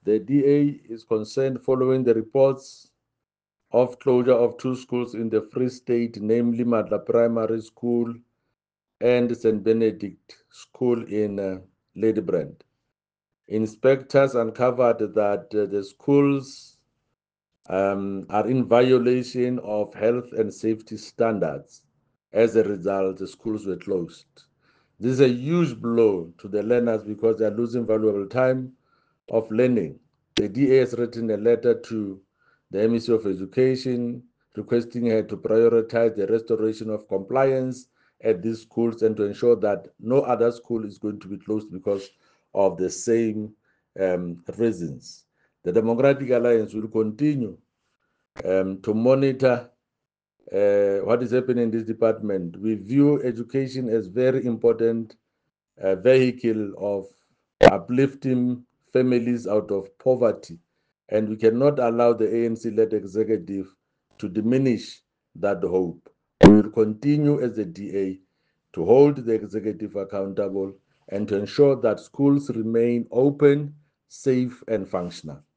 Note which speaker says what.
Speaker 1: The DA is concerned following the reports of closure of two schools in the Free State, namely Madla Primary School and St. Benedict School in Ladybrand. Inspectors uncovered that the schools are in violation of health and safety standards. As a result, the schools were closed. This is a huge blow to the learners because they are losing valuable time of learning. The DA has written a letter to the MEC of Education requesting her to prioritize the restoration of compliance at these schools and to ensure that no other school is going to be closed because of the same reasons. The Democratic Alliance will continue to monitor what is happening in this department. We view education as very important vehicle of uplifting families out of poverty, and we cannot allow the ANC-led executive to diminish that hope. We will continue as the DA to hold the executive accountable and to ensure that schools remain open, safe, and functional.